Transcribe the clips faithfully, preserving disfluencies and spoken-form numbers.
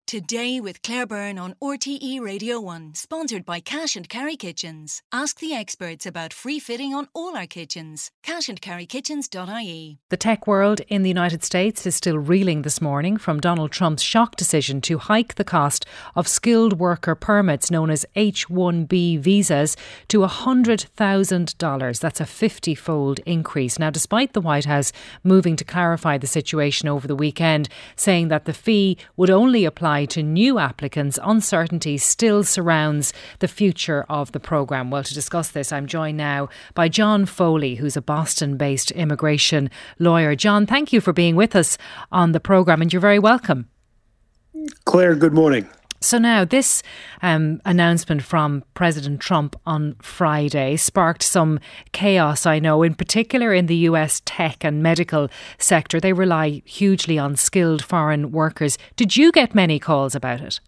Today with Claire Byrne on R T E Radio one, sponsored by Cash and Carry Kitchens. Ask the experts about free fitting on all our kitchens. cash and carry kitchens dot I E. The tech world in the United States is still reeling this morning from Donald Trump's shock decision to hike the cost of skilled worker permits known as H one B visas to one hundred thousand dollars. That's a fifty-fold increase. Now, despite the White House moving to clarify the situation over the weekend, saying that the fee would only apply to new applicants, uncertainty still surrounds the future of the programme. Well, to discuss this, I'm joined now by John Foley, who's a Boston-based immigration lawyer. John, thank you for being with us on the programme, and you're very welcome. Claire, good morning. So now this um, announcement from President Trump on Friday sparked some chaos, I know, in particular in the U S tech and medical sector. They rely hugely on skilled foreign workers. Did you get many calls about it?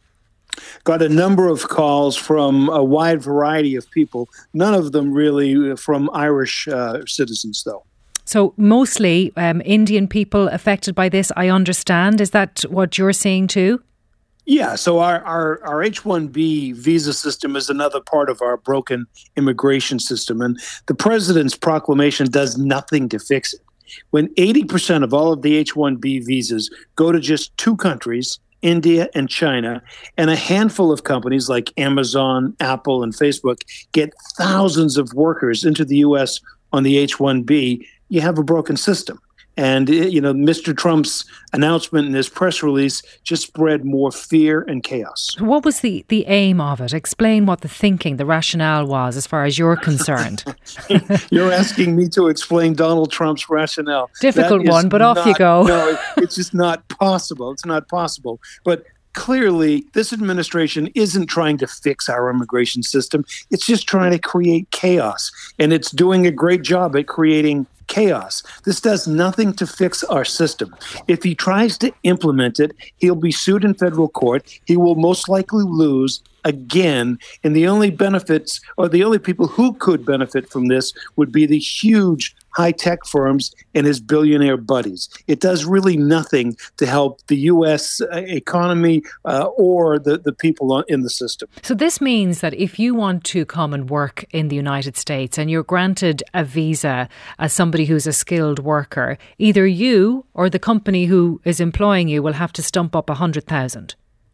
Got a number of calls from a wide variety of people, none of them really from Irish uh, citizens, though. So mostly um, Indian people affected by this, I understand. Is that what you're seeing too? Yeah, so our, our, our H one B visa system is another part of our broken immigration system. And the president's proclamation does nothing to fix it. When eighty percent of all of the H one B visas go to just two countries, India and China, and a handful of companies like Amazon, Apple, and Facebook get thousands of workers into the U S on the H one B, you have a broken system. And, you know, Mister Trump's announcement in his press release just spread more fear and chaos. What was the, the aim of it? Explain what the thinking, the rationale was as far as you're concerned. You're asking me to explain Donald Trump's rationale. Difficult one, but off not, you go. No, it's just not possible. It's not possible. But clearly, this administration isn't trying to fix our immigration system. It's just trying to create chaos. And it's doing a great job at creating chaos. This does nothing to fix our system. If he tries to implement it, he'll be sued in federal court. He will most likely lose again. And the only benefits, or the only people who could benefit from this, would be the huge high-tech firms and his billionaire buddies. It does really nothing to help the U S economy uh, or the, the people in the system. So this means that if you want to come and work in the United States and you're granted a visa as somebody who's a skilled worker, either you or the company who is employing you will have to stump up one hundred thousand.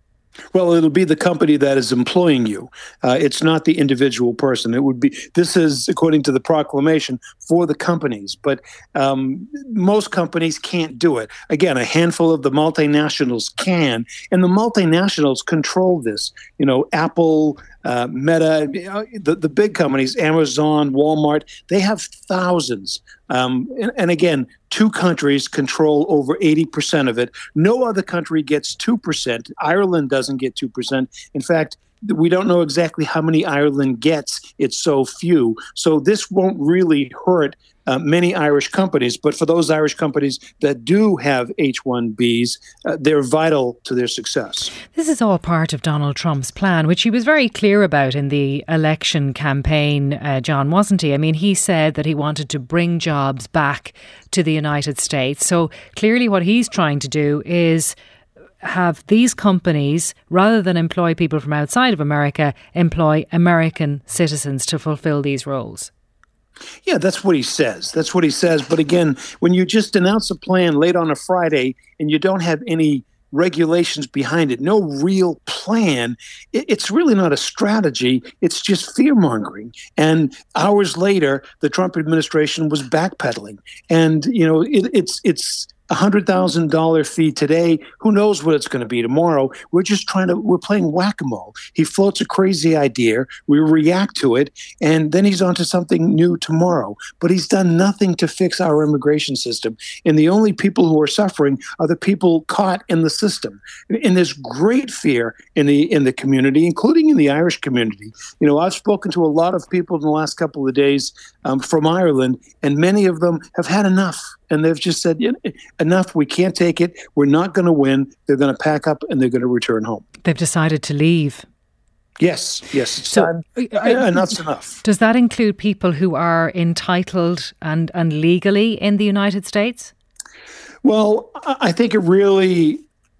Well, it'll be the company that is employing you. Uh, it's not the individual person. It would be, this is, according to the proclamation, for the companies. But um, most companies can't do it. Again, a handful of the multinationals can, and the multinationals control this. You know, Apple, uh, Meta, the, the big companies, Amazon, Walmart, they have thousands. Um, and, and again, two countries control over eighty percent of it. No other country gets two percent. Ireland doesn't get two percent. In fact, we don't know exactly how many Ireland gets. It's so few. So this won't really hurt uh, many Irish companies. But for those Irish companies that do have H one Bs, uh, they're vital to their success. This is all part of Donald Trump's plan, which he was very clear about in the election campaign, uh, John, wasn't he? I mean, he said that he wanted to bring jobs back to the United States. So clearly what he's trying to do is have these companies, rather than employ people from outside of America, employ American citizens to fulfill these roles. Yeah, that's what he says. That's what he says. But again, when you just announce a plan late on a Friday and you don't have any regulations behind it, no real plan, it, it's really not a strategy. It's just fear-mongering. And hours later, the Trump administration was backpedaling. And, you know, it, it's it's one hundred thousand dollars fee today. Who knows what it's going to be tomorrow? We're just trying to, we're playing whack-a-mole. He floats a crazy idea. We react to it. And then he's on to something new tomorrow. But he's done nothing to fix our immigration system. And the only people who are suffering are the people caught in the system. And there's great fear in the, in the community, including in the Irish community. You know, I've spoken to a lot of people in the last couple of days um, from Ireland, and many of them have had enough. And they've just said, enough, we can't take it. We're not going to win. They're going to pack up and they're going to return home. They've decided to leave. Yes, yes. It's so, time. Enough's enough. Does that include people who are entitled and, and legally in the United States? Well, I think it really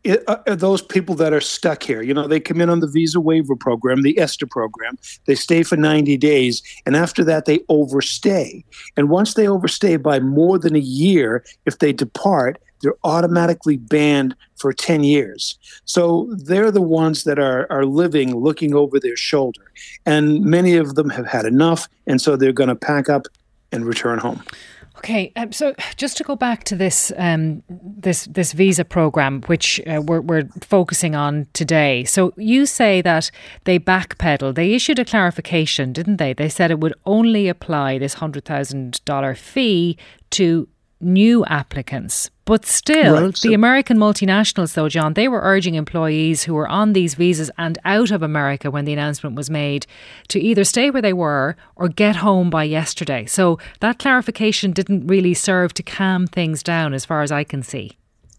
it, uh, are those people that are stuck here. You know, they come in on the visa waiver program, the ESTA program. They stay for ninety days, and after that, they overstay. And once they overstay by more than a year, if they depart, they're automatically banned for ten years. So they're the ones that are, are living looking over their shoulder. And many of them have had enough, and so they're going to pack up and return home. Okay, um, so just to go back to this um, this this visa program, which uh, we're, we're focusing on today. So you say that they backpedal. They issued a clarification, didn't they? They said it would only apply this one hundred thousand dollars fee to new applicants. But still, right, so the American multinationals, though, John, they were urging employees who were on these visas and out of America when the announcement was made to either stay where they were or get home by yesterday. So that clarification didn't really serve to calm things down, as far as I can see.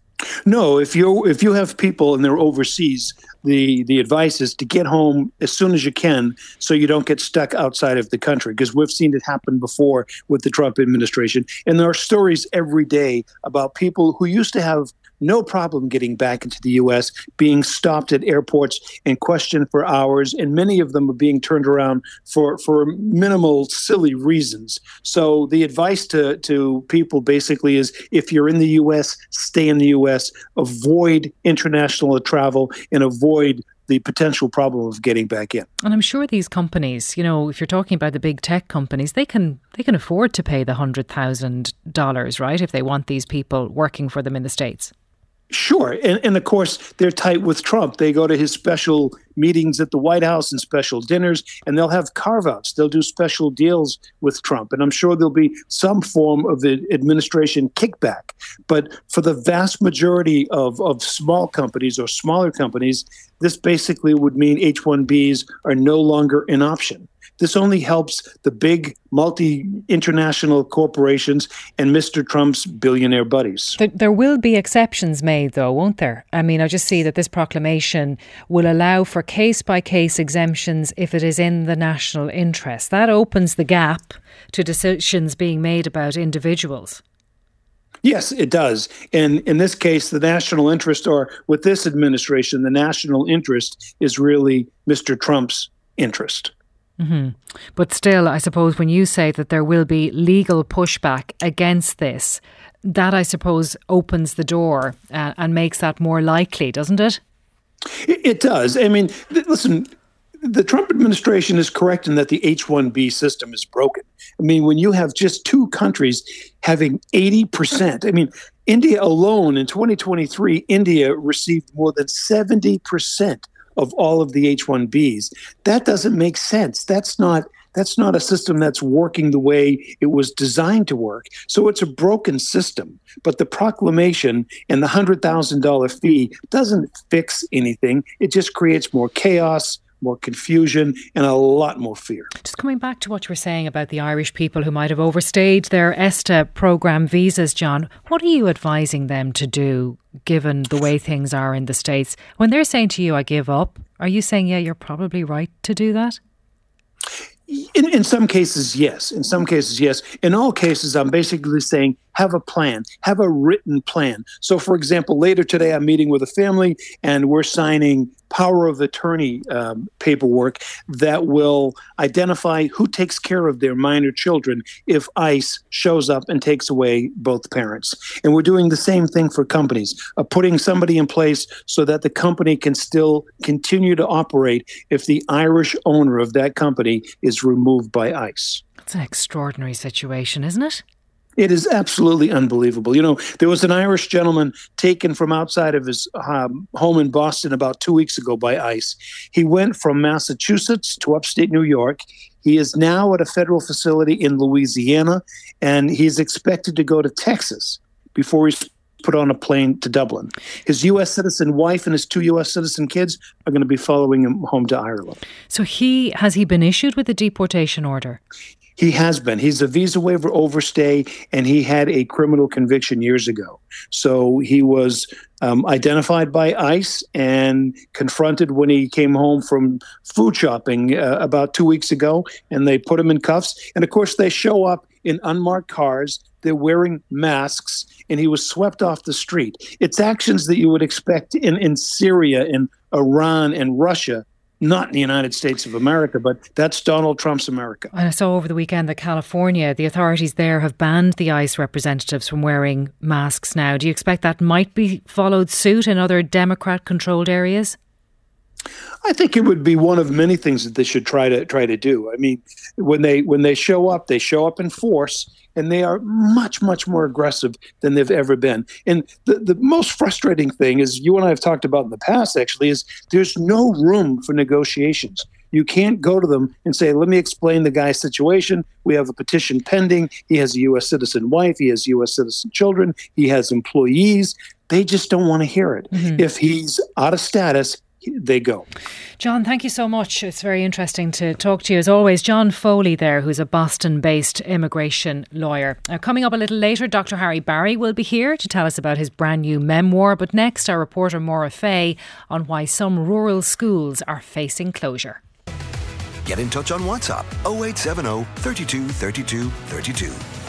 No, if you if you have people and they're overseas, the, the advice is to get home as soon as you can so you don't get stuck outside of the country, because we've seen it happen before with the Trump administration. And there are stories every day about people who used to have no problem getting back into the U S, being stopped at airports and questioned for hours, and many of them are being turned around for, for minimal, silly reasons. So the advice to, to people basically is, if you're in the U S, stay in the U S, avoid international travel, and avoid the potential problem of getting back in. And I'm sure these companies, you know, if you're talking about the big tech companies, they can they can afford to pay the one hundred thousand dollars, right, if they want these people working for them in the States. Sure. And, and of course, they're tight with Trump. They go to his special meetings at the White House and special dinners, and they'll have carve-outs. They'll do special deals with Trump. And I'm sure there'll be some form of the administration kickback. But for the vast majority of, of small companies or smaller companies, this basically would mean H one Bs are no longer an option. This only helps the big multi-international corporations and Mister Trump's billionaire buddies. There will be exceptions made, though, won't there? I mean, I just see that this proclamation will allow for case-by-case exemptions if it is in the national interest. That opens the gap to decisions being made about individuals. Yes, it does. And in this case, the national interest, or with this administration, the national interest is really Mister Trump's interest. Mm-hmm. But still, I suppose when you say that there will be legal pushback against this, that I suppose opens the door uh, and makes that more likely, doesn't it? It, it does. I mean, th- listen, the Trump administration is correct in that the H one B system is broken. I mean, when you have just two countries having eighty percent, I mean, India alone in twenty twenty-three, India received more than seventy percent of all of the H one Bs. That doesn't make sense. That's not that's not a system that's working the way it was designed to work. So it's a broken system. But the proclamation and the one hundred thousand dollars fee doesn't fix anything. It just creates more chaos, more confusion, and a lot more fear. Just coming back to what you were saying about the Irish people who might have overstayed their ESTA programme visas, John, what are you advising them to do given the way things are in the States? When they're saying to you, I give up, are you saying, yeah, you're probably right to do that? In, in some cases, yes. In some cases, yes. In all cases, I'm basically saying have a plan, have a written plan. So, for example, later today, I'm meeting with a family and we're signing power of attorney um, paperwork that will identify who takes care of their minor children if ICE shows up and takes away both parents. And we're doing the same thing for companies, uh, putting somebody in place so that the company can still continue to operate if the Irish owner of that company is removed by ICE. It's an extraordinary situation, isn't it? It is absolutely unbelievable. You know, there was an Irish gentleman taken from outside of his um, home in Boston about two weeks ago by ICE. He went from Massachusetts to upstate New York. He is now at a federal facility in Louisiana, and he's expected to go to Texas before he's put on a plane to Dublin. His U S citizen wife and his two U S citizen kids are going to be following him home to Ireland. So he has he been issued with a deportation order? He has been. He's a visa waiver overstay, and he had a criminal conviction years ago. So he was um, identified by ICE and confronted when he came home from food shopping uh, about two weeks ago, and they put him in cuffs. And of course, they show up in unmarked cars. they're wearing masks, and he was swept off the street. It's actions that you would expect in, in Syria, in Iran, and Russia, not in the United States of America, but that's Donald Trump's America. And I saw over the weekend that California, the authorities there have banned the ICE representatives from wearing masks now. Do you expect that might be followed suit in other Democrat-controlled areas? I think it would be one of many things that they should try to try to do. I mean, when they when they show up, they show up in force, and they are much, much more aggressive than they've ever been. And the, the most frustrating thing is, you and I have talked about in the past, actually, is there's no room for negotiations. You can't go to them and say, let me explain the guy's situation. We have a petition pending. He has a U S citizen wife. He has U S citizen children. He has employees. They just don't want to hear it. Mm-hmm. If he's out of status, they go. John, thank you so much. It's very interesting to talk to you as always. John Foley there, who's a Boston-based immigration lawyer. Now, coming up a little later, Doctor Harry Barry will be here to tell us about his brand new memoir. But next, our reporter Maura Fay on why some rural schools are facing closure. Get in touch on WhatsApp oh eight seven oh, three two, three two, three two.